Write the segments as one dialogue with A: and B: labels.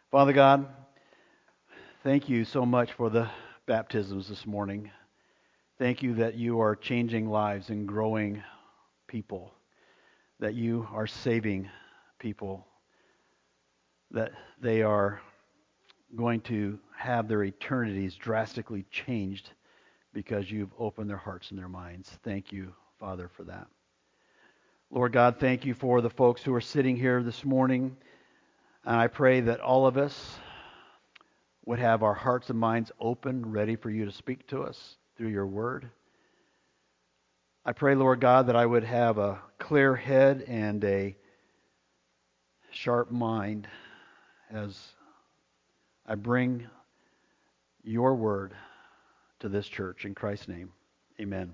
A: Father God, thank you so much for the baptisms this morning. Thank you that you are changing lives and growing people, that you are saving people, that they are going to have their eternities drastically changed because you've opened their hearts and their minds. Thank you, Father, for that. Lord God, thank you for the folks who are sitting here this morning. And I pray that all of us would have our hearts and minds open, ready for you to speak to us through your word. I pray, Lord God, that I would have a clear head and a sharp mind as I bring your word to this church. In Christ's name, amen.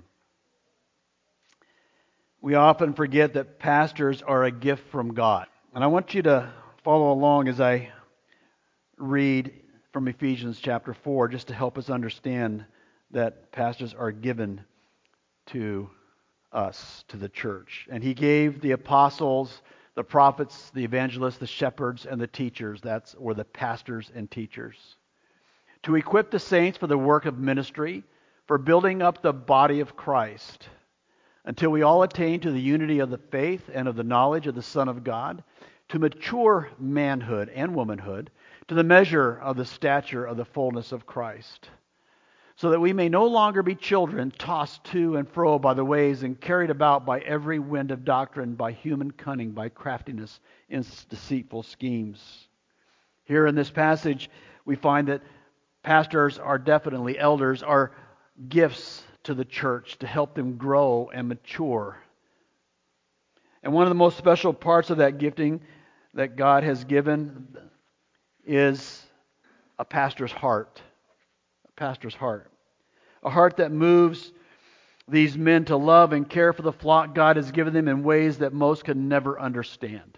A: We often forget that pastors are a gift from God. And I want you to follow along as I read from Ephesians chapter 4, just to help us understand that pastors are given to us, to the church. And he gave the apostles, the prophets, the evangelists, the shepherds, and the teachers, or the pastors and teachers, to equip the saints for the work of ministry, for building up the body of Christ, until we all attain to the unity of the faith and of the knowledge of the Son of God, to mature manhood and womanhood, to the measure of the stature of the fullness of Christ, so that we may no longer be children tossed to and fro by the waves and carried about by every wind of doctrine, by human cunning, by craftiness in deceitful schemes. Here in this passage, we find that pastors are definitely, elders are gifts to the church to help them grow and mature. And one of the most special parts of that gifting that God has given is a pastor's heart. A pastor's heart. A heart that moves these men to love and care for the flock God has given them in ways that most can never understand.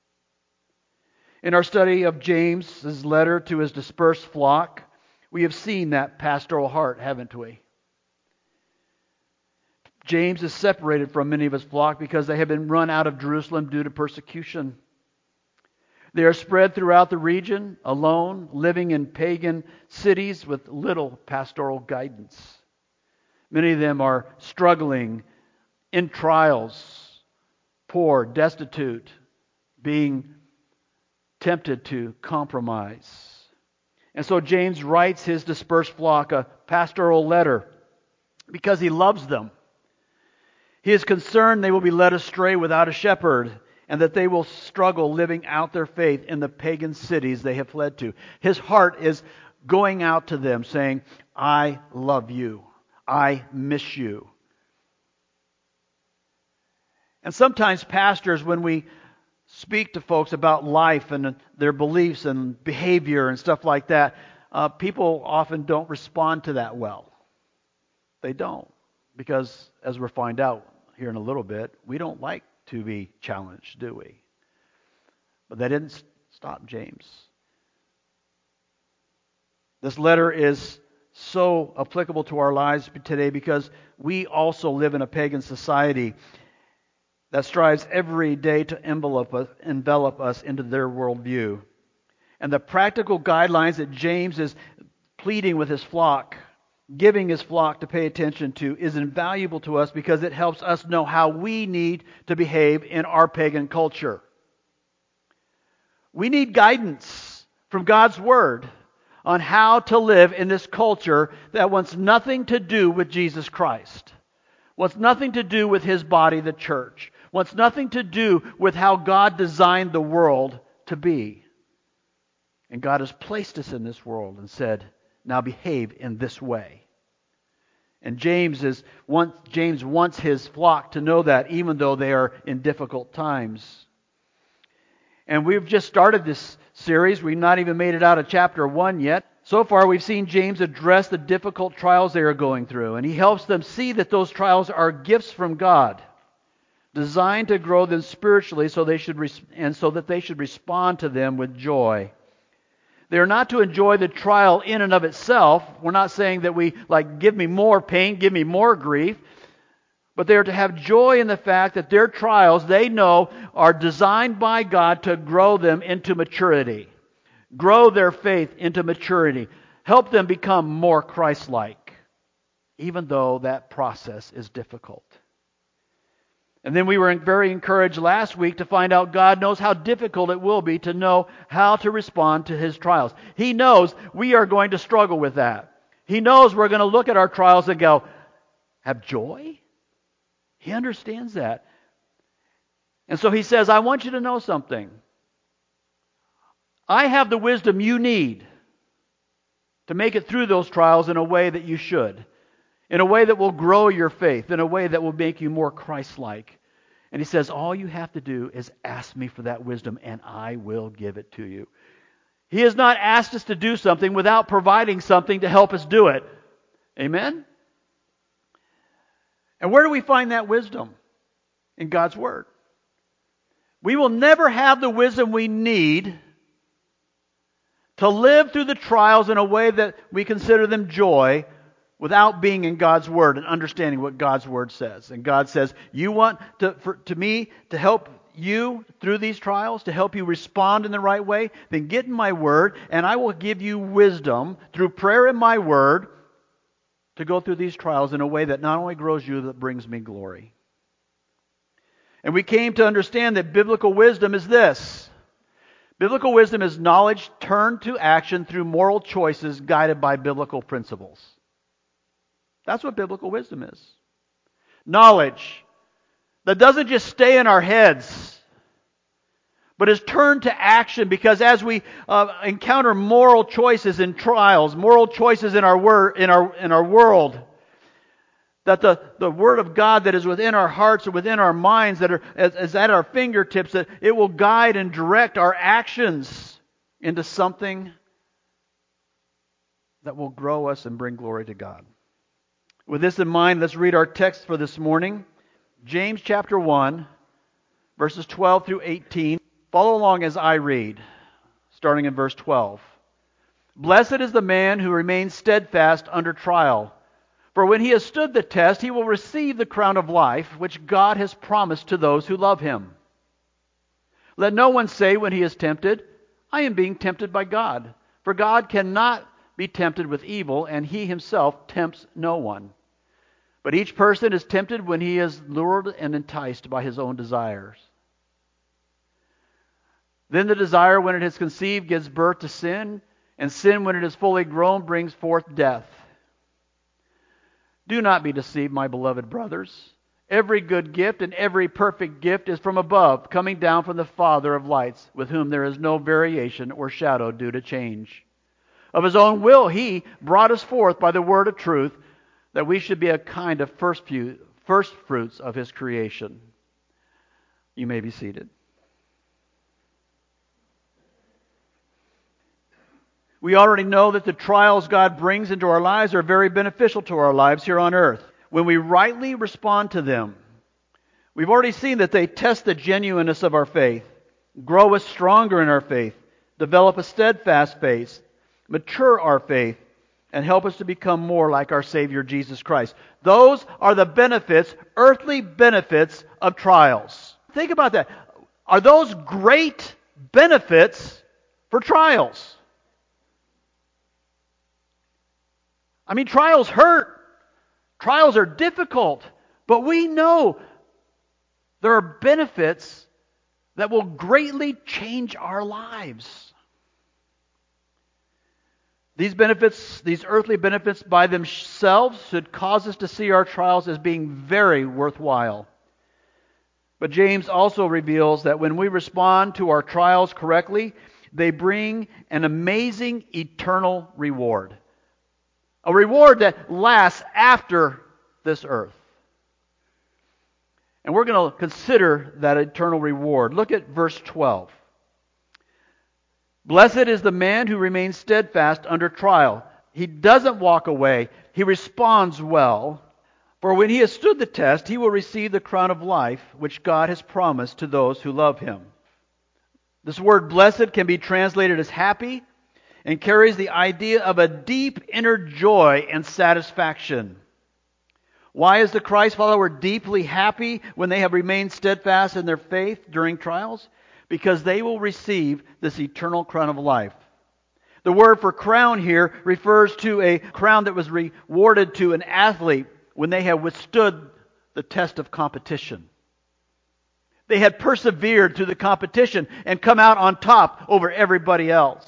A: In our study of James's letter to his dispersed flock, we have seen that pastoral heart, haven't we? James is separated from many of his flock because they have been run out of Jerusalem due to persecution. They are spread throughout the region, alone, living in pagan cities with little pastoral guidance. Many of them are struggling in trials, poor, destitute, being tempted to compromise. And so James writes his dispersed flock a pastoral letter because he loves them. He is concerned they will be led astray without a shepherd, and that they will struggle living out their faith in the pagan cities they have fled to. His heart is going out to them saying, I love you. I miss you. And sometimes pastors, when we speak to folks about life and their beliefs and behavior and stuff like that, people often don't respond to that well. They don't. Because, as we'll find out here in a little bit, we don't like to be challenged, do we? But that didn't stop James. This letter is so applicable to our lives today because we also live in a pagan society that strives every day to envelop us into their worldview. And the practical guidelines that James is pleading with his flock, giving his flock to pay attention to, is invaluable to us because it helps us know how we need to behave in our pagan culture. We need guidance from God's Word on how to live in this culture that wants nothing to do with Jesus Christ, wants nothing to do with His body, the church, wants nothing to do with how God designed the world to be. And God has placed us in this world and said, now behave in this way. And James wants his flock to know that, even though they are in difficult times. And we've just started this series. We've not even made it out of chapter 1 yet. So far, we've seen James address the difficult trials they are going through. And he helps them see that those trials are gifts from God, designed to grow them spiritually so that they should respond to them with joy. They are not to enjoy the trial in and of itself. We're not saying that we give me more pain, give me more grief. But they are to have joy in the fact that their trials, they know, are designed by God to grow them into maturity. Grow their faith into maturity. Help them become more Christ-like, even though that process is difficult. And then we were very encouraged last week to find out God knows how difficult it will be to know how to respond to His trials. He knows we are going to struggle with that. He knows we're going to look at our trials and go, have joy? He understands that. And so He says, I want you to know something. I have the wisdom you need to make it through those trials in a way that you should. In a way that will grow your faith. In a way that will make you more Christ-like. And He says, all you have to do is ask me for that wisdom and I will give it to you. He has not asked us to do something without providing something to help us do it. Amen? And where do we find that wisdom? In God's Word. We will never have the wisdom we need to live through the trials in a way that we consider them joy without being in God's Word and understanding what God's Word says. And God says, you want me to help you through these trials, to help you respond in the right way, then get in my Word and I will give you wisdom through prayer in my Word to go through these trials in a way that not only grows you, but brings me glory. And we came to understand that biblical wisdom is this. Biblical wisdom is knowledge turned to action through moral choices guided by biblical principles. That's what biblical wisdom is. Knowledge that doesn't just stay in our heads, but is turned to action because as we encounter moral choices in trials, moral choices in our world, that the Word of God that is within our hearts or within our minds, that is at our fingertips, that it will guide and direct our actions into something that will grow us and bring glory to God. With this in mind, let's read our text for this morning. James chapter 1, verses 12 through 18. Follow along as I read, starting in verse 12. Blessed is the man who remains steadfast under trial. For when he has stood the test, he will receive the crown of life, which God has promised to those who love Him. Let no one say when he is tempted, I am being tempted by God. For God cannot be tempted with evil, and He Himself tempts no one. But each person is tempted when he is lured and enticed by his own desires. Then the desire, when it is conceived, gives birth to sin, and sin, when it is fully grown, brings forth death. Do not be deceived, my beloved brothers. Every good gift and every perfect gift is from above, coming down from the Father of lights, with whom there is no variation or shadow due to change. Of His own will He brought us forth by the word of truth, that we should be a kind of first fruits of His creation. You may be seated. We already know that the trials God brings into our lives are very beneficial to our lives here on earth when we rightly respond to them. We've already seen that they test the genuineness of our faith, grow us stronger in our faith, develop a steadfast faith, mature our faith, and help us to become more like our Savior Jesus Christ. Those are the benefits, earthly benefits of trials. Think about that. Are those great benefits for trials? I mean, trials hurt. Trials are difficult. But we know there are benefits that will greatly change our lives. These benefits, these earthly benefits by themselves should cause us to see our trials as being very worthwhile. But James also reveals that when we respond to our trials correctly, they bring an amazing eternal reward. A reward that lasts after this earth. And we're going to consider that eternal reward. Look at verse 12. Blessed is the man who remains steadfast under trial. He doesn't walk away. He responds well. For when he has stood the test, he will receive the crown of life, which God has promised to those who love Him. This word blessed can be translated as happy and carries the idea of a deep inner joy and satisfaction. Why is the Christ follower deeply happy when they have remained steadfast in their faith during trials? Because they will receive this eternal crown of life. The word for crown here refers to a crown that was rewarded to an athlete when they had withstood the test of competition. They had persevered through the competition and come out on top over everybody else.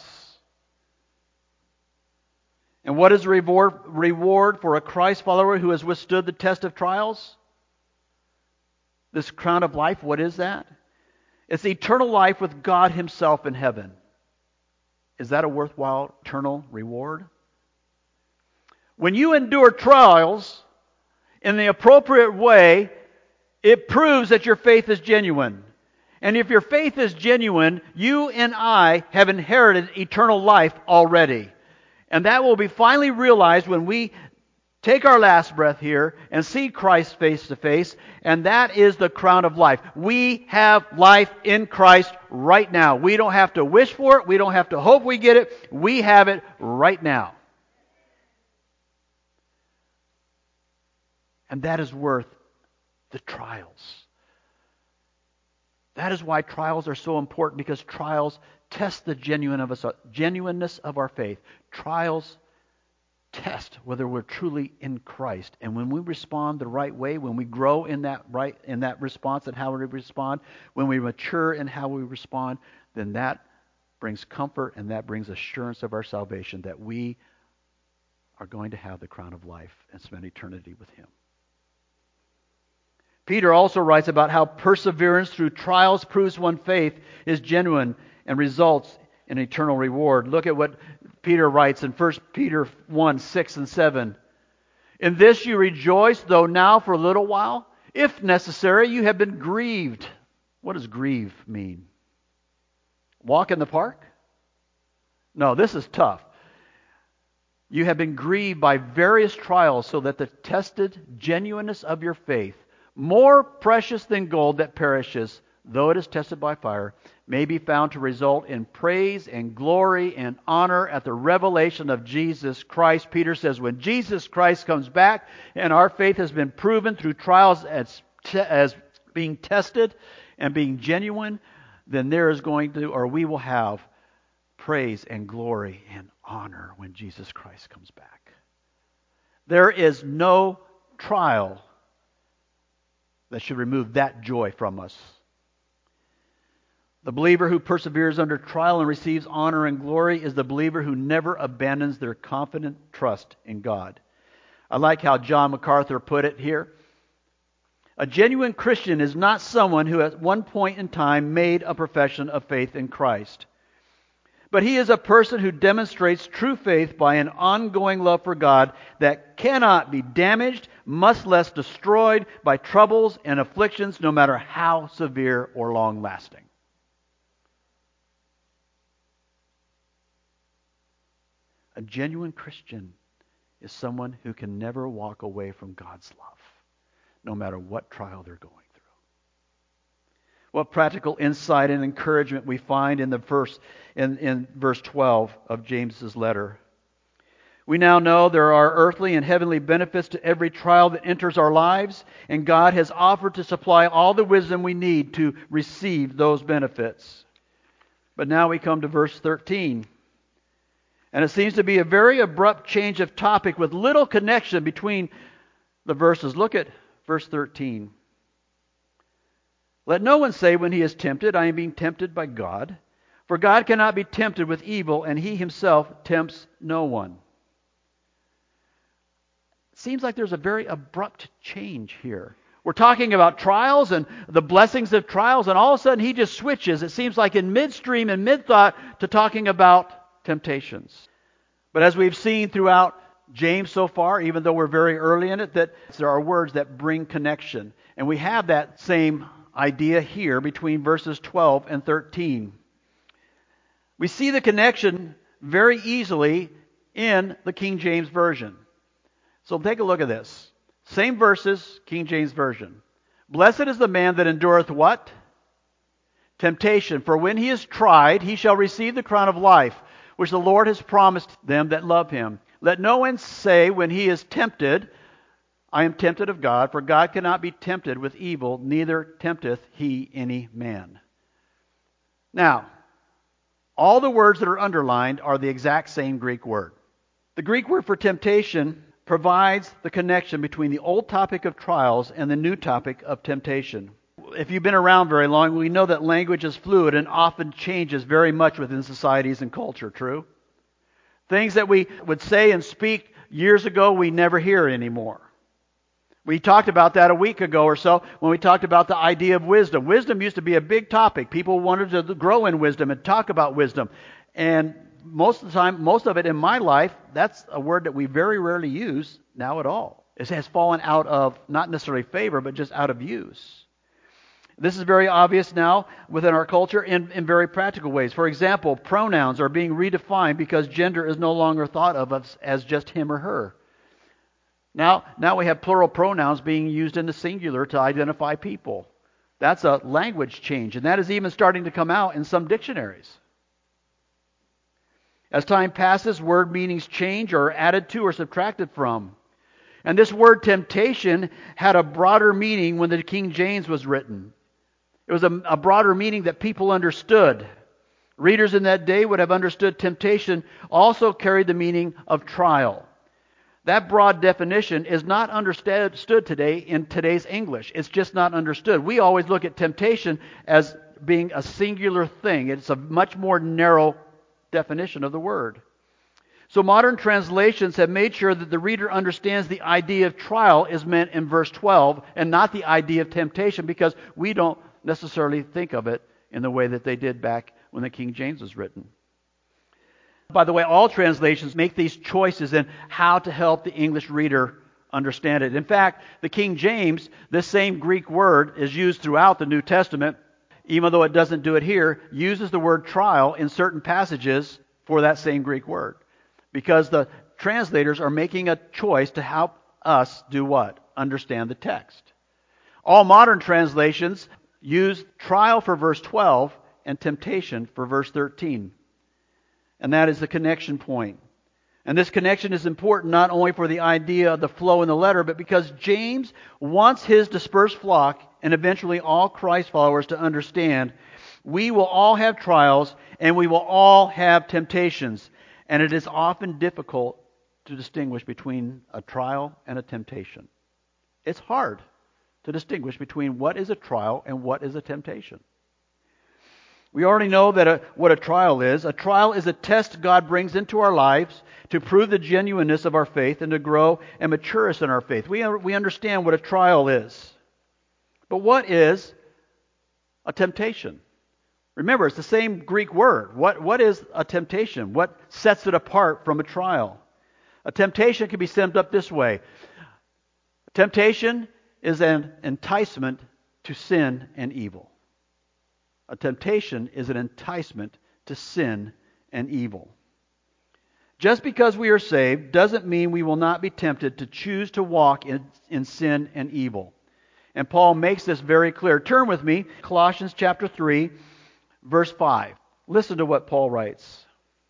A: And what is the reward for a Christ follower who has withstood the test of trials? This crown of life, what is that? It's eternal life with God Himself in heaven. Is that a worthwhile eternal reward? When you endure trials in the appropriate way, it proves that your faith is genuine. And if your faith is genuine, you and I have inherited eternal life already. And that will be finally realized when we take our last breath here and see Christ face to face, and that is the crown of life. We have life in Christ right now. We don't have to wish for it. We don't have to hope we get it. We have it right now. And that is worth the trials. That is why trials are so important, because trials test the genuineness of our faith. Trials test whether we're truly in Christ. And when we respond the right way, when we grow in that response and how we respond, when we mature in how we respond, then that brings comfort and that brings assurance of our salvation, that we are going to have the crown of life and spend eternity with Him. Peter also writes about how perseverance through trials proves one's faith is genuine and results in eternal reward. Look at what Peter writes in 1 Peter 1, 6 and 7. In this you rejoice, though now for a little while, if necessary, you have been grieved. What does grieve mean? Walk in the park? No, this is tough. You have been grieved by various trials, so that the tested genuineness of your faith, more precious than gold that perishes, though it is tested by fire, may be found to result in praise and glory and honor at the revelation of Jesus Christ. Peter says when Jesus Christ comes back and our faith has been proven through trials as being tested and being genuine, then we will have praise and glory and honor when Jesus Christ comes back. There is no trial that should remove that joy from us. The believer who perseveres under trial and receives honor and glory is the believer who never abandons their confident trust in God. I like how John MacArthur put it here. A genuine Christian is not someone who at one point in time made a profession of faith in Christ. But he is a person who demonstrates true faith by an ongoing love for God that cannot be damaged, much less destroyed by troubles and afflictions, no matter how severe or long-lasting. A genuine Christian is someone who can never walk away from God's love, no matter what trial they're going through. What practical insight and encouragement we find in verse 12 of James's letter. We now know there are earthly and heavenly benefits to every trial that enters our lives, and God has offered to supply all the wisdom we need to receive those benefits. But now we come to verse 13. And it seems to be a very abrupt change of topic with little connection between the verses. Look at verse 13. Let no one say when he is tempted, I am being tempted by God. For God cannot be tempted with evil, and He Himself tempts no one. It seems like there's a very abrupt change here. We're talking about trials and the blessings of trials, and all of a sudden He just switches. It seems like in midstream and mid-thought to talking about temptations. But as we've seen throughout James so far, even though we're very early in it, that there are words that bring connection. And we have that same idea here between verses 12 and 13. We see the connection very easily in the King James Version. So take a look at this. Same verses, King James Version. Blessed is the man that endureth what? Temptation. For when he is tried, he shall receive the crown of life, which the Lord has promised them that love Him. Let no one say when he is tempted, I am tempted of God, for God cannot be tempted with evil, neither tempteth He any man. Now, All the words that are underlined are the exact same Greek word. The Greek word for temptation provides the connection between the old topic of trials and the new topic of temptation. If you've been around very long, we know that language is fluid and often changes very much within societies and culture, true? Things that we would say and speak years ago, we never hear anymore. We talked about that a week ago or so when we talked about the idea of wisdom. Wisdom used to be a big topic. People wanted to grow in wisdom and talk about wisdom. And most of the time, most of it in my life, that's a word that we very rarely use now at all. It has fallen out of, not necessarily favor, but just out of use. This is very obvious now within our culture in very practical ways. For example, pronouns are being redefined because gender is no longer thought of as just him or her. Now we have plural pronouns being used in the singular to identify people. That's a language change, and that is even starting to come out in some dictionaries. As time passes, word meanings change or are added to or subtracted from. And this word temptation had a broader meaning when the King James was written. It was a broader meaning that people understood. Readers in that day would have understood temptation also carried the meaning of trial. That broad definition is not understood today in today's English. It's just not understood. We always look at temptation as being a singular thing. It's a much more narrow definition of the word. So modern translations have made sure that the reader understands the idea of trial is meant in verse 12 and not the idea of temptation, because we don't necessarily think of it in the way that they did back when the King James was written. By the way, all translations make these choices in how to help the English reader understand it. In fact, the King James, this same Greek word is used throughout the New Testament, even though it doesn't do it here, uses the word trial in certain passages for that same Greek word. Because the translators are making a choice to help us do what? Understand the text. All modern translations use trial for verse 12 and temptation for verse 13. And that is the connection point. And this connection is important not only for the idea of the flow in the letter, but because James wants his dispersed flock and eventually all Christ followers to understand we will all have trials and we will all have temptations. And it is often difficult to distinguish between a trial and a temptation. It's hard to distinguish between what is a trial and what is a temptation. We already know that what a trial is. A trial is a test God brings into our lives to prove the genuineness of our faith and to grow and mature us in our faith. We understand what a trial is. But what is a temptation? Remember, it's the same Greek word. What is a temptation? What sets it apart from a trial? A temptation can be summed up this way. Temptation is an enticement to sin and evil. A temptation is an enticement to sin and evil. Just because we are saved doesn't mean we will not be tempted to choose to walk in sin and evil. And Paul makes this very clear. Turn with me, Colossians chapter 3, verse 5. Listen to what Paul writes.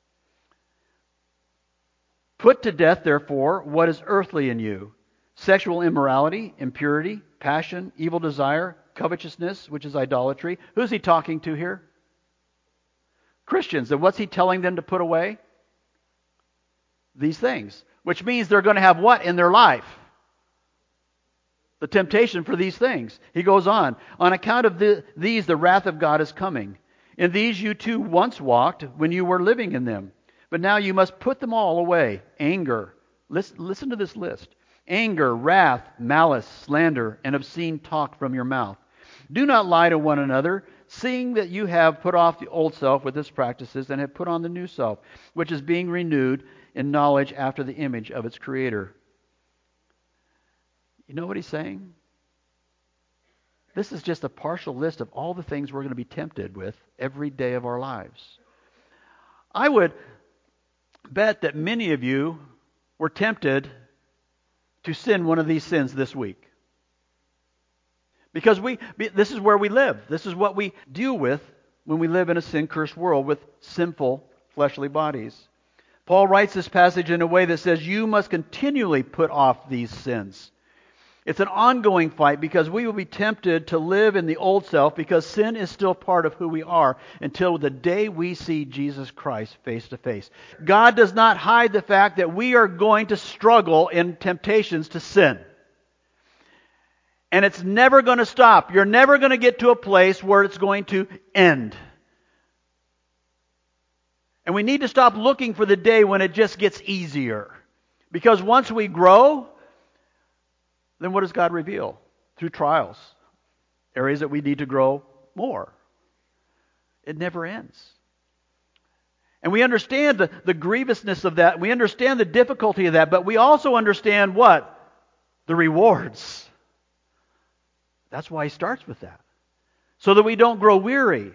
A: Put to death, therefore, what is earthly in you: sexual immorality, impurity, passion, evil desire, covetousness, which is idolatry. Who's he talking to here? Christians. And what's he telling them to put away? These things. Which means they're going to have what in their life? The temptation for these things. He goes on. On account of these, the wrath of God is coming. In these you too once walked when you were living in them. But now you must put them all away. Anger. Listen to this list. Anger, wrath, malice, slander, and obscene talk from your mouth. Do not lie to one another, seeing that you have put off the old self with its practices and have put on the new self, which is being renewed in knowledge after the image of its creator. You know what he's saying? This is just a partial list of all the things we're going to be tempted with every day of our lives. I would bet that many of you were tempted to sin one of these sins this week. Because this is where we live. This is what we deal with when we live in a sin-cursed world with sinful fleshly bodies. Paul writes this passage in a way that says you must continually put off these sins. It's an ongoing fight because we will be tempted to live in the old self because sin is still part of who we are until the day we see Jesus Christ face to face. God does not hide the fact that we are going to struggle in temptations to sin. And it's never going to stop. You're never going to get to a place where it's going to end. And we need to stop looking for the day when it just gets easier. Because once we grow, then what does God reveal? Through trials. Areas that we need to grow more. It never ends. And we understand the grievousness of that. We understand the difficulty of that. But we also understand what? The rewards. That's why he starts with that. So that we don't grow weary.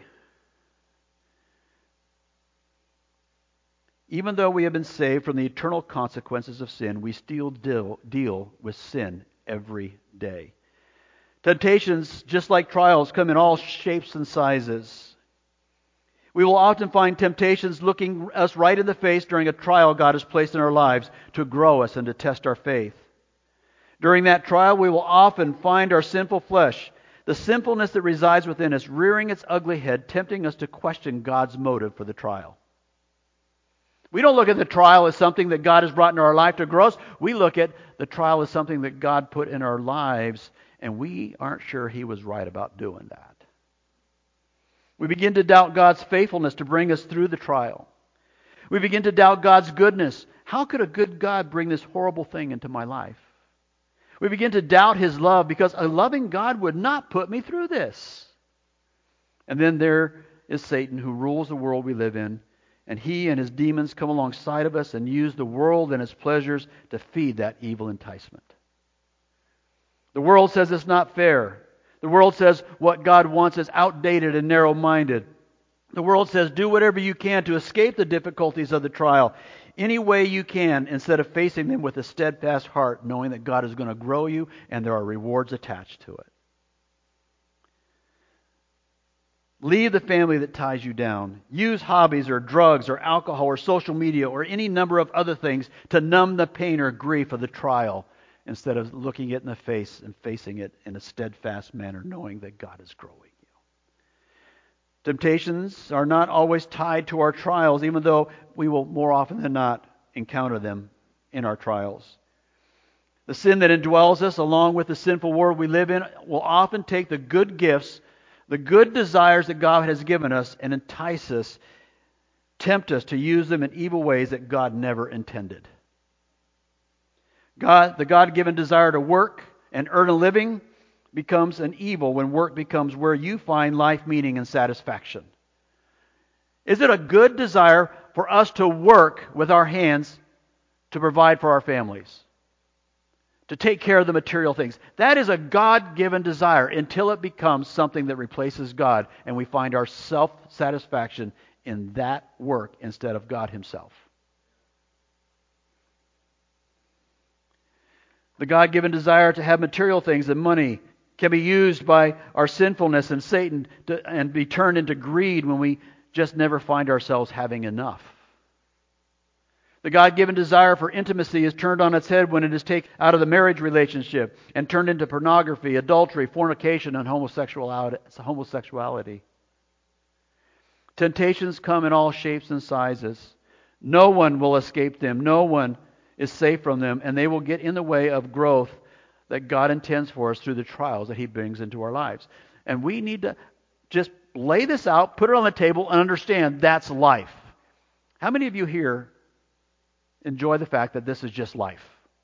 A: Even though we have been saved from the eternal consequences of sin, we still deal with sin every day. Temptations, just like trials, come in all shapes and sizes. We will often find temptations looking us right in the face during a trial God has placed in our lives to grow us and to test our faith. During that trial, we will often find our sinful flesh, the sinfulness that resides within us, rearing its ugly head, tempting us to question God's motive for the trial. We don't look at the trial as something that God has brought into our life to grow us. We look at the trial as something that God put in our lives, and we aren't sure He was right about doing that. We begin to doubt God's faithfulness to bring us through the trial. We begin to doubt God's goodness. How could a good God bring this horrible thing into my life? We begin to doubt His love because a loving God would not put me through this. And then there is Satan who rules the world we live in. And he and his demons come alongside of us and use the world and its pleasures to feed that evil enticement. The world says it's not fair. The world says what God wants is outdated and narrow-minded. The world says do whatever you can to escape the difficulties of the trial any way you can instead of facing them with a steadfast heart, knowing that God is going to grow you and there are rewards attached to it. Leave the family that ties you down. Use hobbies or drugs or alcohol or social media or any number of other things to numb the pain or grief of the trial instead of looking it in the face and facing it in a steadfast manner, knowing that God is growing you. Temptations are not always tied to our trials, even though we will more often than not encounter them in our trials. The sin that indwells us, along with the sinful world we live in, will often take the good gifts, the good desires that God has given us, and entice us, tempt us to use them in evil ways that God never intended. The God-given desire to work and earn a living becomes an evil when work becomes where you find life meaning and satisfaction. Is it a good desire for us to work with our hands to provide for our families? To take care of the material things. That is a God-given desire until it becomes something that replaces God and we find our self-satisfaction in that work instead of God Himself. The God-given desire to have material things and money can be used by our sinfulness and Satan and be turned into greed when we just never find ourselves having enough. The God-given desire for intimacy is turned on its head when it is taken out of the marriage relationship and turned into pornography, adultery, fornication, and homosexuality. Temptations come in all shapes and sizes. No one will escape them. No one is safe from them, and they will get in the way of growth that God intends for us through the trials that He brings into our lives. And we need to just lay this out, put it on the table, and understand that's life. How many of you here enjoy the fact that this is just life?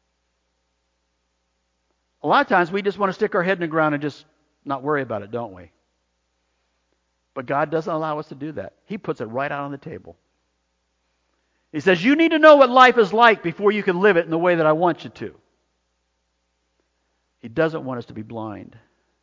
A: A lot of times we just want to stick our head in the ground and just not worry about it, don't we? But God doesn't allow us to do that. He puts it right out on the table. He says, you need to know what life is like before you can live it in the way that I want you to. He doesn't want us to be blind.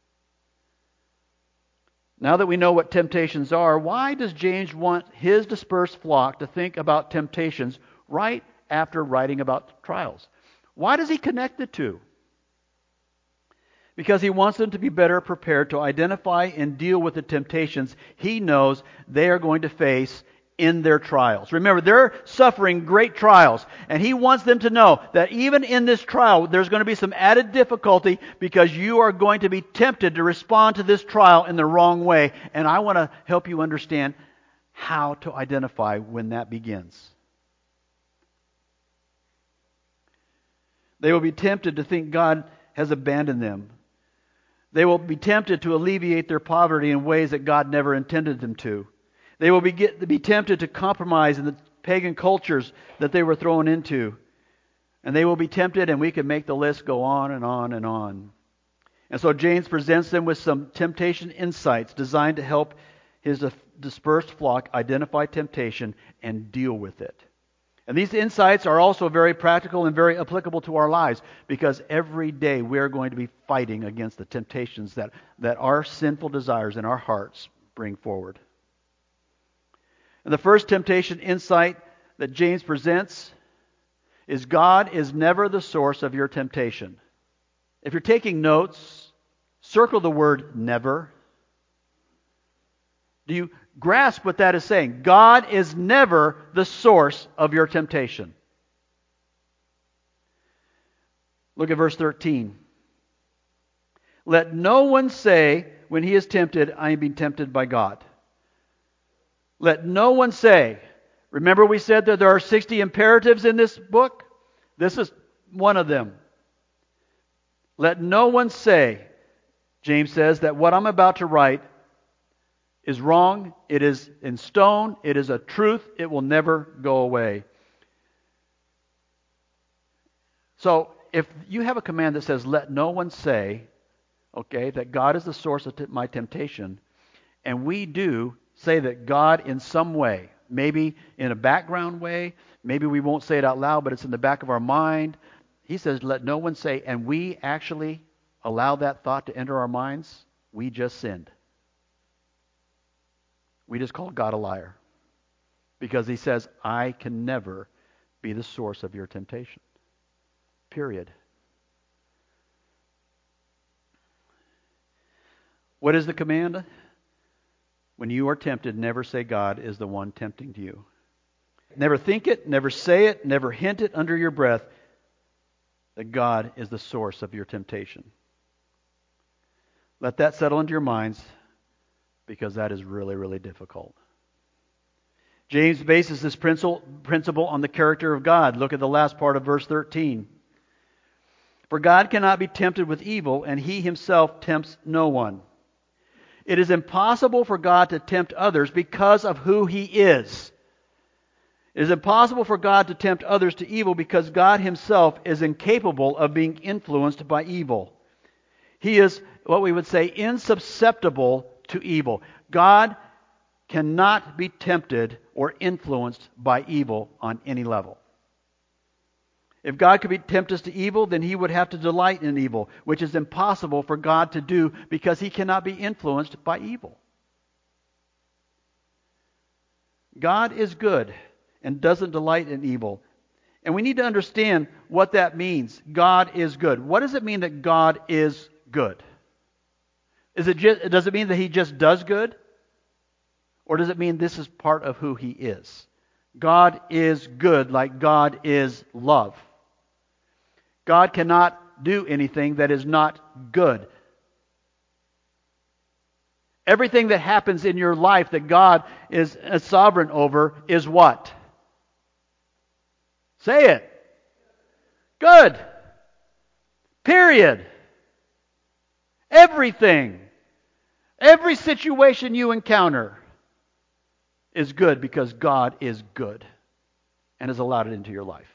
A: Now that we know what temptations are, why does James want his dispersed flock to think about temptations right after writing about trials? Why does he connect the two? Because he wants them to be better prepared to identify and deal with the temptations he knows they are going to face in their trials. Remember, they're suffering great trials, and He wants them to know that even in this trial, there's going to be some added difficulty because you are going to be tempted to respond to this trial in the wrong way. And I want to help you understand how to identify when that begins. They will be tempted to think God has abandoned them. They will be tempted to alleviate their poverty in ways that God never intended them to. They will be tempted to compromise in the pagan cultures that they were thrown into. And they will be tempted, and we can make the list go on and on and on. And so James presents them with some temptation insights designed to help his dispersed flock identify temptation and deal with it. And these insights are also very practical and very applicable to our lives, because every day we are going to be fighting against the temptations that our sinful desires in our hearts bring forward. And the first temptation insight that James presents is God is never the source of your temptation. If you're taking notes, circle the word never. Do you grasp what that is saying? God is never the source of your temptation. Look at verse 13. Let no one say when he is tempted, I am being tempted by God. Let no one say. Remember we said that there are 60 imperatives in this book? This is one of them. Let no one say, James says, that what I'm about to write is wrong, it is in stone, it is a truth, it will never go away. So, if you have a command that says, let no one say, okay, that God is the source of my temptation, and we do say that God in some way, maybe in a background way, maybe we won't say it out loud, but it's in the back of our mind. He says, let no one say, and we actually allow that thought to enter our minds, we just sinned. We just called God a liar. Because He says, I can never be the source of your temptation. Period. What is the command? When you are tempted, never say God is the one tempting you. Never think it, never say it, never hint it under your breath that God is the source of your temptation. Let that settle into your minds, because that is really, really difficult. James bases this principle on the character of God. Look at the last part of verse 13. For God cannot be tempted with evil, and He Himself tempts no one. It is impossible for God to tempt others because of who He is. It is impossible for God to tempt others to evil because God Himself is incapable of being influenced by evil. He is, what we would say, insusceptible to evil. God cannot be tempted or influenced by evil on any level. If God could tempt us to evil, then He would have to delight in evil, which is impossible for God to do because He cannot be influenced by evil. God is good and doesn't delight in evil. And we need to understand what that means. God is good. What does it mean that God is good? Does it mean that He just does good? Or does it mean this is part of who He is? God is good like God is love. God cannot do anything that is not good. Everything that happens in your life that God is sovereign over is what? Say it. Good. Period. Everything. Every situation you encounter is good because God is good and has allowed it into your life.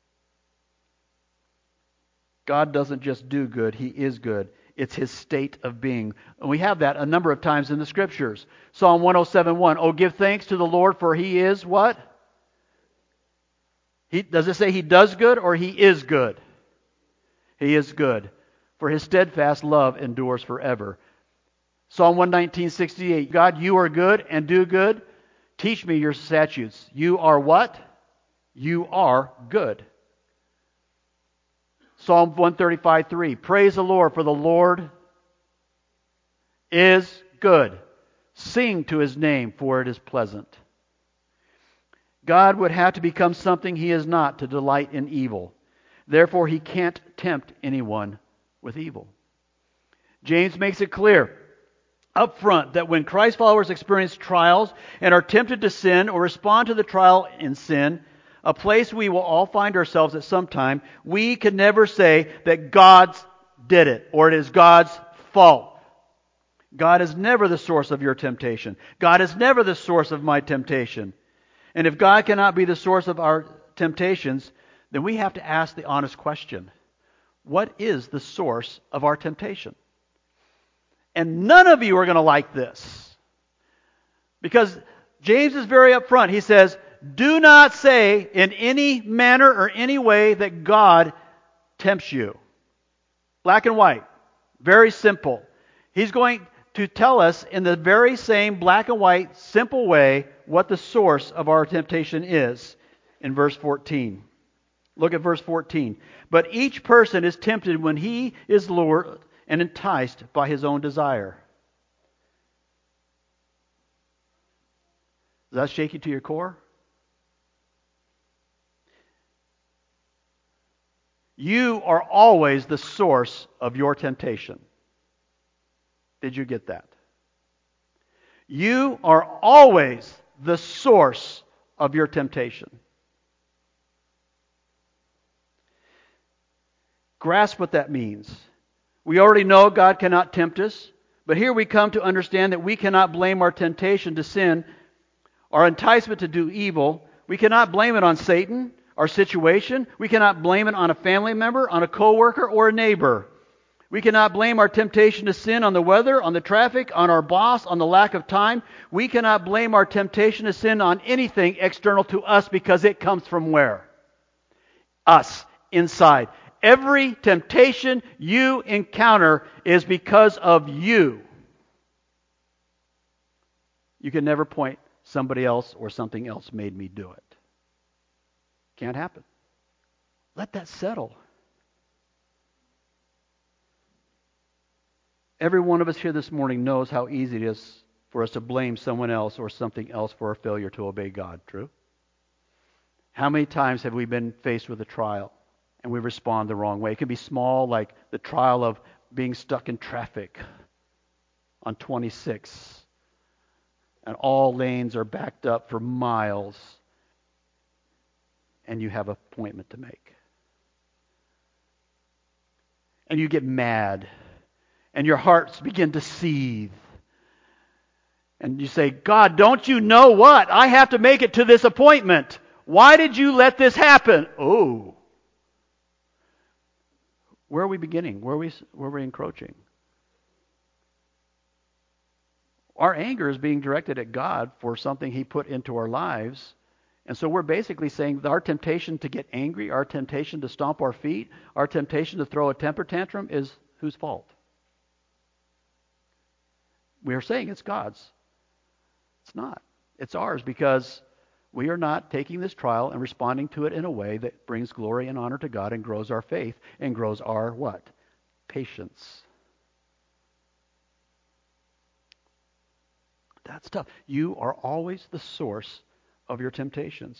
A: God doesn't just do good, He is good. It's His state of being. And we have that a number of times in the Scriptures. Psalm 107:1. Oh, give thanks to the Lord, for He is what? Does it say He does good or He is good? He is good. For His steadfast love endures forever. Psalm 119:68. God, you are good and do good. Teach me your statutes. You are what? You are good. Psalm 135:3. Praise the Lord, for the Lord is good. Sing to His name, for it is pleasant. God would have to become something He is not to delight in evil. Therefore, He can't tempt anyone with evil. James makes it clear up front that when Christ followers experience trials and are tempted to sin or respond to the trial in sin, a place we will all find ourselves at some time, we can never say that God did it or it is God's fault. God is never the source of your temptation. God is never the source of my temptation. And if God cannot be the source of our temptations, then we have to ask the honest question: what is the source of our temptation? And none of you are going to like this, because James is very upfront. He says, do not say in any manner or any way that God tempts you. Black and white. Very simple. He's going to tell us in the very same black and white, simple way what the source of our temptation is in verse 14. Look at verse 14. But each person is tempted when he is lured and enticed by his own desire. Does that shake you to your core? You are always the source of your temptation. Did you get that? You are always the source of your temptation. Grasp what that means. We already know God cannot tempt us, but here we come to understand that we cannot blame our temptation to sin, our enticement to do evil. We cannot blame it on Satan, our situation. We cannot blame it on a family member, on a coworker, or a neighbor. We cannot blame our temptation to sin on the weather, on the traffic, on our boss, on the lack of time. We cannot blame our temptation to sin on anything external to us, because it comes from where? Us, inside. Every temptation you encounter is because of you. You can never point somebody else or something else made me do it. Can't happen. Let that settle. Every one of us here this morning knows how easy it is for us to blame someone else or something else for our failure to obey God. True? How many times have we been faced with a trial and we respond the wrong way? It can be small, like the trial of being stuck in traffic on 26, and all lanes are backed up for miles, and you have an appointment to make. And you get mad, and your hearts begin to seethe. And you say, God, don't you know what? I have to make it to this appointment. Why did you let this happen? Oh. Where are we beginning? Where are we encroaching? Our anger is being directed at God for something He put into our lives. And so we're basically saying that our temptation to get angry, our temptation to stomp our feet, our temptation to throw a temper tantrum is whose fault? We are saying it's God's. It's not. It's ours, because we are not taking this trial and responding to it in a way that brings glory and honor to God and grows our faith and grows our what? Patience. That's tough. You are always the source of your temptations.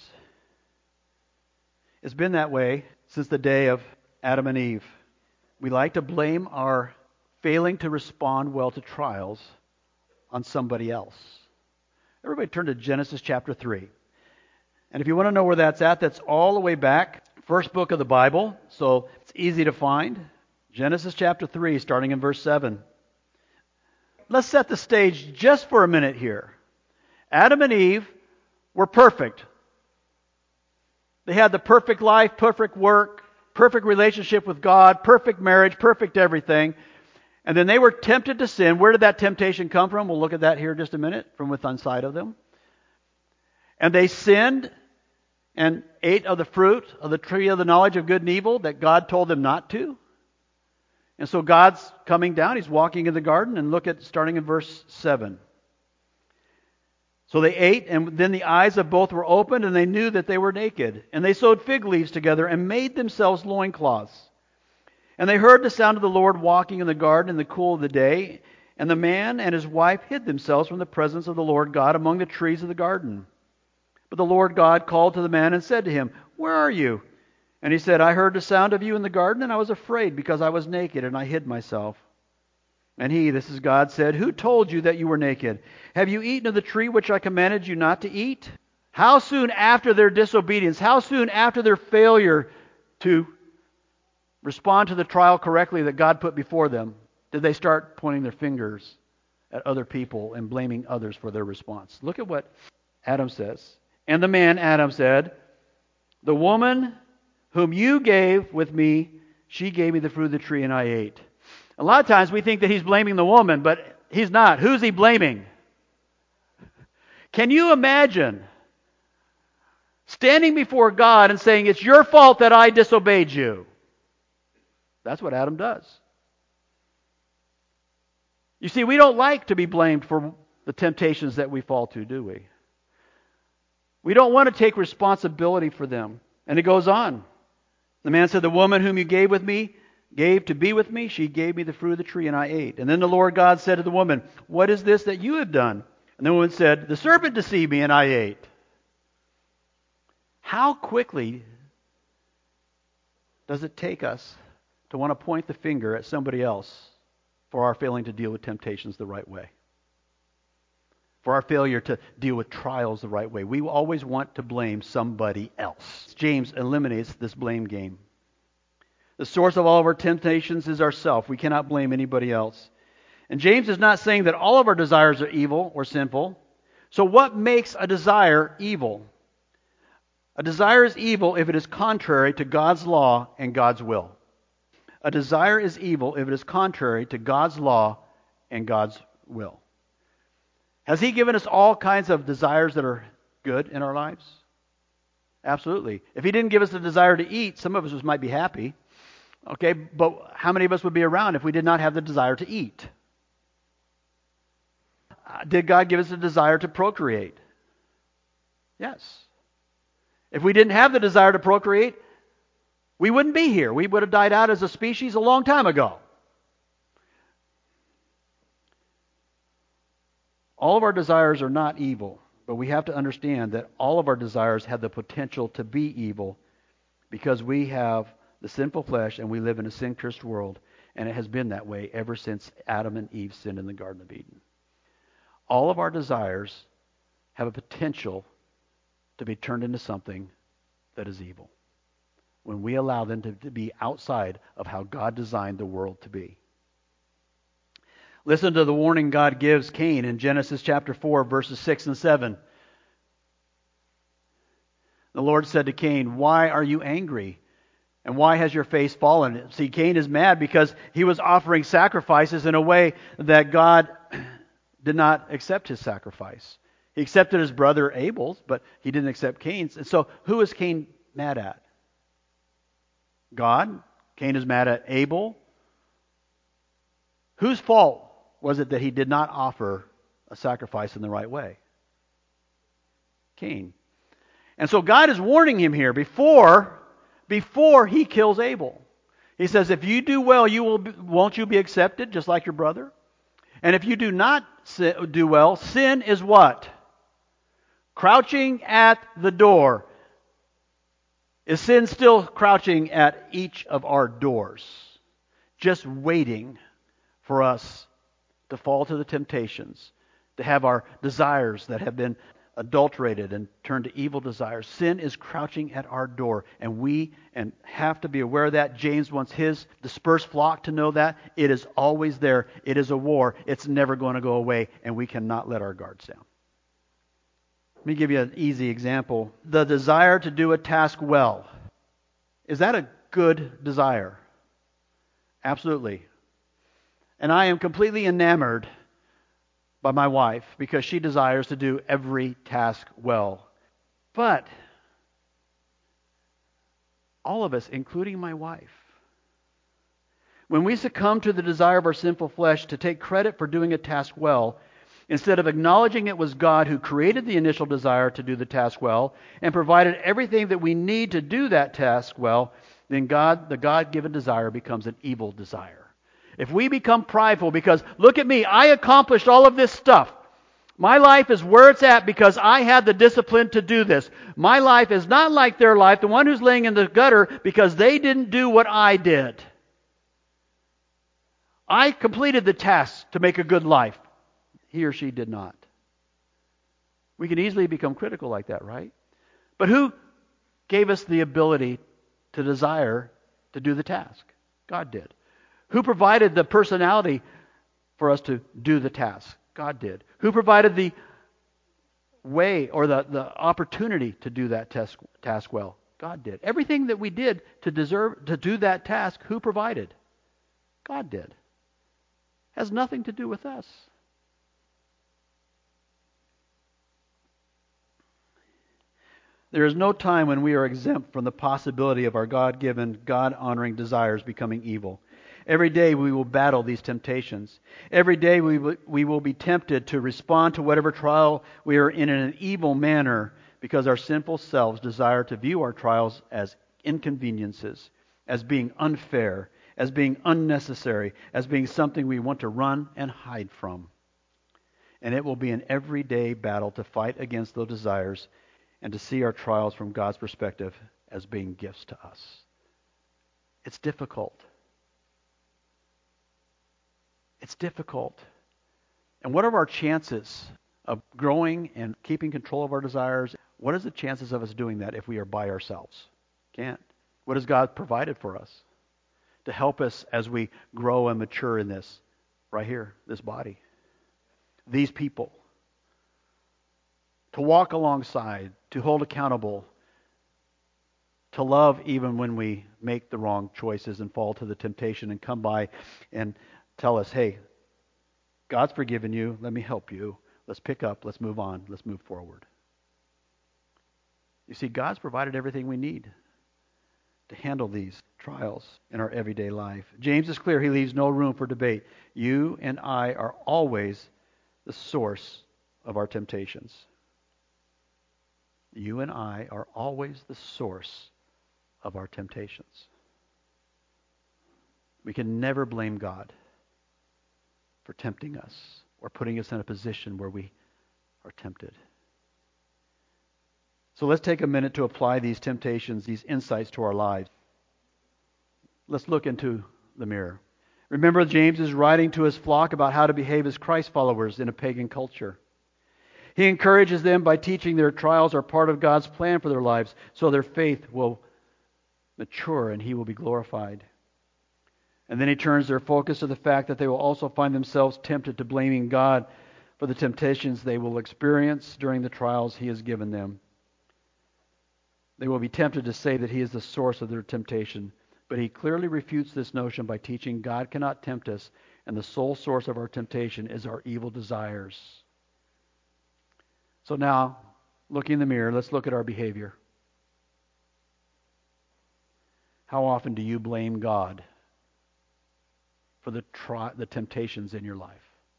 A: It's been that way since the day of Adam and Eve. We like to blame our failing to respond well to trials on somebody else. Everybody turn to Genesis chapter 3. And if you want to know where that's at, that's all the way back, first book of the Bible, so it's easy to find. Genesis chapter 3, starting in verse 7. Let's set the stage just for a minute here. Adam and Eve were perfect. They had the perfect life, perfect work, perfect relationship with God, perfect marriage, perfect everything. And then they were tempted to sin. Where did that temptation come from? We'll look at that here in just a minute, from within inside of them. And they sinned and ate of the fruit of the tree of the knowledge of good and evil that God told them not to. And so God's coming down. He's walking in the garden. And look at starting in verse 7. So they ate, and then the eyes of both were opened, and they knew that they were naked. And they sewed fig leaves together and made themselves loincloths. And they heard the sound of the Lord walking in the garden in the cool of the day. And the man and his wife hid themselves from the presence of the Lord God among the trees of the garden. But But the Lord God called to the man and said to him, "Where are you?" And he said, "I heard the sound of you in the garden, and I was afraid because I was naked, and I hid myself." And he, this is God, said, "Who told you that you were naked? Have you eaten of the tree which I commanded you not to eat?" How soon after their disobedience, how soon after their failure to respond to the trial correctly that God put before them, did they start pointing their fingers at other people and blaming others for their response? Look at what Adam says. And the man, Adam, said, "The woman whom you gave with me, she gave me the fruit of the tree and I ate." A lot of times we think that he's blaming the woman, but he's not. Who's he blaming? Can you imagine standing before God and saying, "It's your fault that I disobeyed you"? That's what Adam does. You see, we don't like to be blamed for the temptations that we fall to, do we? We don't want to take responsibility for them. And it goes on. The man said, "The woman whom you gave to be with me, she gave me the fruit of the tree and I ate." And then the Lord God said to the woman, "What is this that you have done?" And the woman said, "The serpent deceived me and I ate." How quickly does it take us to want to point the finger at somebody else for our failing to deal with temptations the right way? For our failure to deal with trials the right way. We always want to blame somebody else. James eliminates this blame game. The source of all of our temptations is ourself. We cannot blame anybody else. And James is not saying that all of our desires are evil or sinful. So what makes a desire evil? A desire is evil if it is contrary to God's law and God's will. A desire is evil if it is contrary to God's law and God's will. Has He given us all kinds of desires that are good in our lives? Absolutely. If He didn't give us the desire to eat, some of us might be happy. Okay, but how many of us would be around if we did not have the desire to eat? Did God give us a desire to procreate? Yes. If we didn't have the desire to procreate, we wouldn't be here. We would have died out as a species a long time ago. All of our desires are not evil, but we have to understand that all of our desires have the potential to be evil because we have the sinful flesh and we live in a sin-cursed world, and it has been that way ever since Adam and Eve sinned in the Garden of Eden. All of our desires have a potential to be turned into something that is evil when we allow them to be outside of how God designed the world to be. Listen to the warning God gives Cain in Genesis chapter 4, verses 6 and 7. The Lord said to Cain, "Why are you angry? And why has your face fallen?" See, Cain is mad because he was offering sacrifices in a way that God did not accept his sacrifice. He accepted his brother Abel's, but he didn't accept Cain's. And so who is Cain mad at? God? Cain is mad at Abel? Whose fault was it that he did not offer a sacrifice in the right way? Cain. And so God is warning him here before he kills Abel. He says, if you do well, won't you be accepted just like your brother? And if you do not do well, sin is what? Crouching at the door. Is sin still crouching at each of our doors? Just waiting for us to fall to the temptations, to have our desires that have been adulterated and turned to evil desires. Sin is crouching at our door, and we have to be aware of that. James wants his dispersed flock to know that. It is always there. It is a war. It's never going to go away, and we cannot let our guards down. Let me give you an easy example. The desire to do a task well. Is that a good desire? Absolutely. And I am completely enamored by my wife because she desires to do every task well. But all of us, including my wife, when we succumb to the desire of our sinful flesh to take credit for doing a task well, instead of acknowledging it was God who created the initial desire to do the task well and provided everything that we need to do that task well, then the God-given desire becomes an evil desire. If we become prideful because, look at me, I accomplished all of this stuff. My life is where it's at because I had the discipline to do this. My life is not like their life, the one who's laying in the gutter, because they didn't do what I did. I completed the task to make a good life. He or she did not. We can easily become critical like that, right? But who gave us the ability to desire to do the task? God did. Who provided the personality for us to do the task? God did. Who provided the way or the opportunity to do that task well? God did. Everything that we did to do that task, who provided? God did. Has nothing to do with us. There is no time when we are exempt from the possibility of our God-given, God-honoring desires becoming evil. Every day we will battle these temptations. Every day we will be tempted to respond to whatever trial we are in an evil manner because our sinful selves desire to view our trials as inconveniences, as being unfair, as being unnecessary, as being something we want to run and hide from. And it will be an everyday battle to fight against those desires and to see our trials from God's perspective as being gifts to us. It's difficult. It's difficult. And what are our chances of growing and keeping control of our desires? What is the chances of us doing that if we are by ourselves? Can't. What has God provided for us to help us as we grow and mature in this? Right here, this body. These people. To walk alongside, to hold accountable, to love even when we make the wrong choices and fall to the temptation and come by and tell us, hey, God's forgiven you. Let me help you. Let's pick up. Let's move on. Let's move forward. You see, God's provided everything we need to handle these trials in our everyday life. James is clear. He leaves no room for debate. You and I are always the source of our temptations. You and I are always the source of our temptations. We can never blame God for tempting us or putting us in a position where we are tempted. So let's take a minute to apply these temptations, these insights to our lives. Let's look into the mirror. Remember, James is writing to his flock about how to behave as Christ followers in a pagan culture. He encourages them by teaching their trials are part of God's plan for their lives, so their faith will mature and He will be glorified. And then he turns their focus to the fact that they will also find themselves tempted to blaming God for the temptations they will experience during the trials He has given them. They will be tempted to say that He is the source of their temptation, but he clearly refutes this notion by teaching God cannot tempt us, and the sole source of our temptation is our evil desires. So now, looking in the mirror, let's look at our behavior. How often do you blame God for the temptations in your life?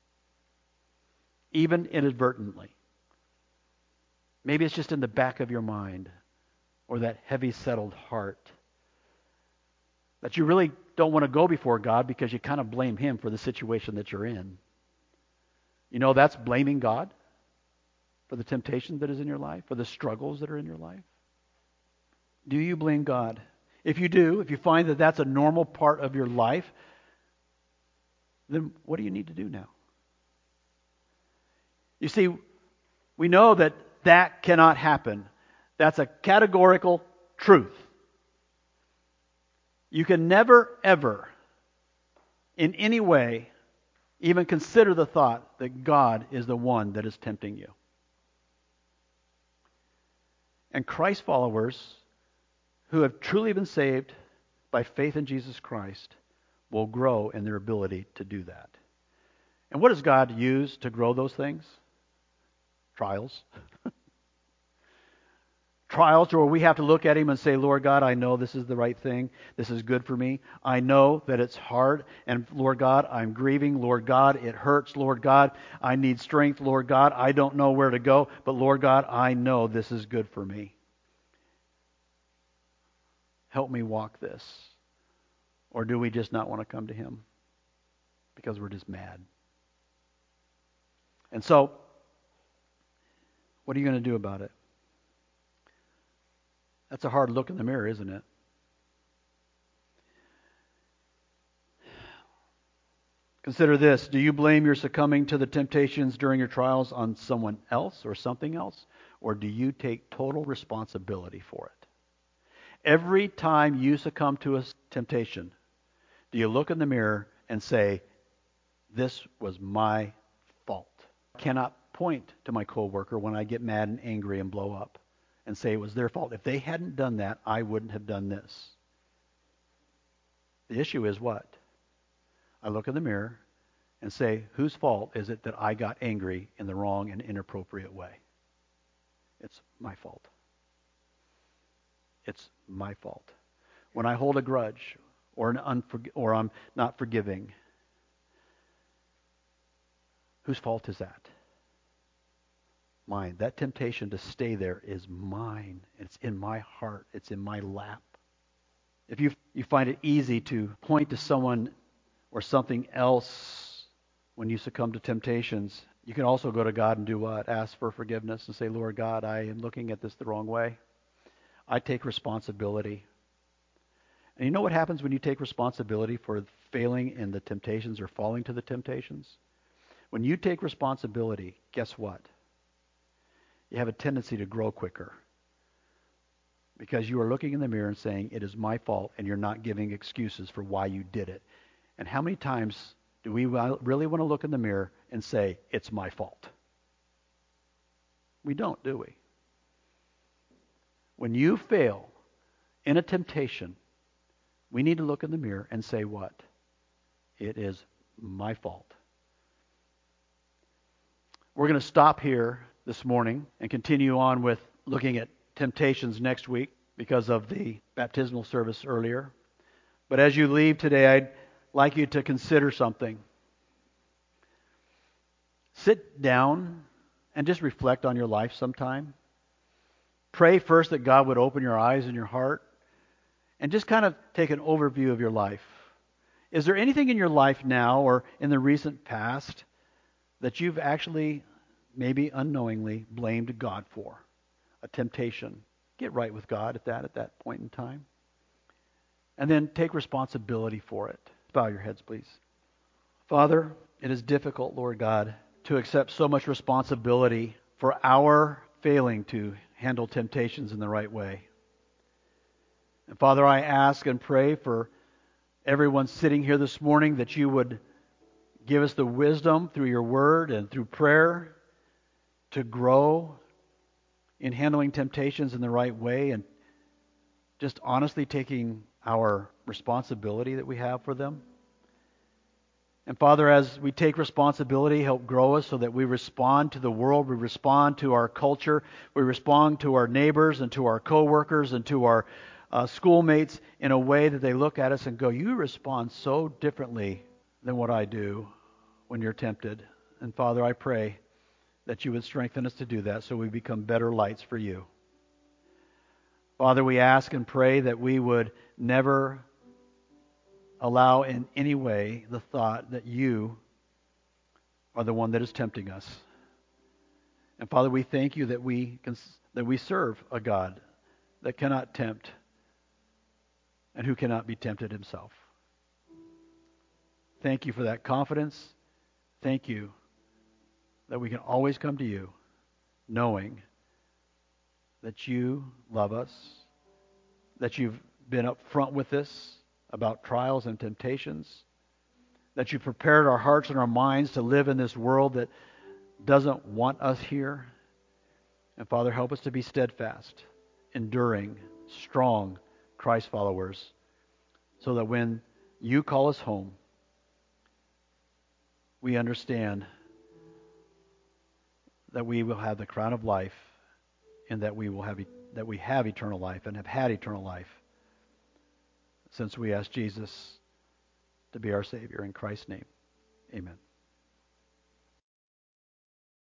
A: Even inadvertently. Maybe it's just in the back of your mind or that heavy settled heart that you really don't want to go before God because you kind of blame Him for the situation that you're in. You know, that's blaming God for the temptation that is in your life, for the struggles that are in your life. Do you blame God? If you do, if you find that that's a normal part of your life, then what do you need to do now? You see, we know that that cannot happen. That's a categorical truth. You can never, ever, in any way, even consider the thought that God is the one that is tempting you. And Christ followers who have truly been saved by faith in Jesus Christ will grow in their ability to do that. And what does God use to grow those things? Trials. Trials where we have to look at Him and say, Lord God, I know this is the right thing. This is good for me. I know that it's hard. And Lord God, I'm grieving. Lord God, it hurts. Lord God, I need strength. Lord God, I don't know where to go. But Lord God, I know this is good for me. Help me walk this. Or do we just not want to come to Him because we're just mad? And so, What are you going to do about it? That's a hard look in the mirror, isn't it? Consider this. Do you blame your succumbing to the temptations during your trials on someone else or something else? Or do you take total responsibility for it? Every time you succumb to a temptation, do you look in the mirror and say, this was my fault? I cannot point to my coworker when I get mad and angry and blow up and say it was their fault. If they hadn't done that, I wouldn't have done this. The issue is what? I look in the mirror and say, whose fault is it that I got angry in the wrong and inappropriate way? It's my fault. It's my fault. When I hold a grudge or I'm not forgiving, whose fault is that? Mine. That temptation to stay there is mine. It's in my heart. It's in my lap. If you find it easy to point to someone or something else when you succumb to temptations, you can also go to God and do what? Ask for forgiveness and say, Lord God, I am looking at this the wrong way. I take responsibility. And you know what happens when you take responsibility for failing in the temptations or falling to the temptations? When you take responsibility, guess what? You have a tendency to grow quicker. Because you are looking in the mirror and saying, it is my fault, and you're not giving excuses for why you did it. And how many times do we really want to look in the mirror and say, it's my fault? We don't, do we? When you fail in a temptation, we need to look in the mirror and say what? It is my fault. We're going to stop here this morning and continue on with looking at temptations next week because of the baptismal service earlier. But as you leave today, I'd like you to consider something. Sit down and just reflect on your life sometime. Pray first that God would open your eyes and your heart, and just kind of take an overview of your life. Is there anything in your life now or in the recent past that you've actually, maybe unknowingly, blamed God for? A temptation. Get right with God at that point in time. And then take responsibility for it. Bow your heads, please. Father, it is difficult, Lord God, to accept so much responsibility for our failing to handle temptations in the right way. And Father, I ask and pray for everyone sitting here this morning that you would give us the wisdom through your word and through prayer to grow in handling temptations in the right way and just honestly taking our responsibility that we have for them. And Father, as we take responsibility, help grow us so that we respond to the world, we respond to our culture, we respond to our neighbors and to our coworkers and to our schoolmates in a way that they look at us and go, you respond so differently than what I do when you're tempted. And Father, I pray that you would strengthen us to do that so we become better lights for you. Father, we ask and pray that we would never allow in any way the thought that you are the one that is tempting us. And Father, we thank you that we serve a God that cannot tempt and who cannot be tempted himself. Thank you for that confidence. Thank you that we can always come to you knowing that you love us, that you've been up front with us about trials and temptations, that you prepared our hearts and our minds to live in this world that doesn't want us here. And Father, help us to be steadfast, enduring, strong Christ followers, so that when you call us home, we understand that we will have the crown of life and that we have eternal life and have had eternal life since we asked Jesus to be our Savior. In Christ's name, amen.